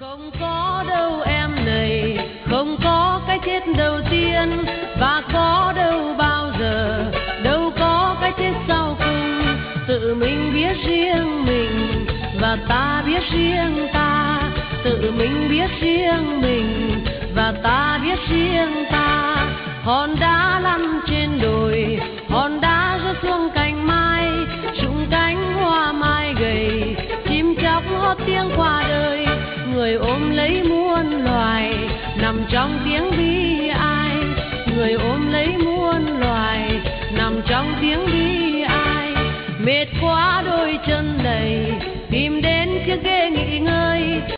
Không có đâu em này, không có cái chết đầu tiên và có đâu bao giờ, đâu có cái chết sau cùng. Tự mình biết riêng mình và ta biết riêng ta, tự mình biết riêng mình và ta biết riêng ta. Hòn đá lăn trên đồi, hòn đá rơi xuống cành mai, rụng cánh hoa mai gầy, chim chóc hót tiếng qua đời. Người ôm lấy muôn loài nằm trong tiếng bi ai, người ôm lấy muôn loài nằm trong tiếng bi ai. Mệt quá đôi chân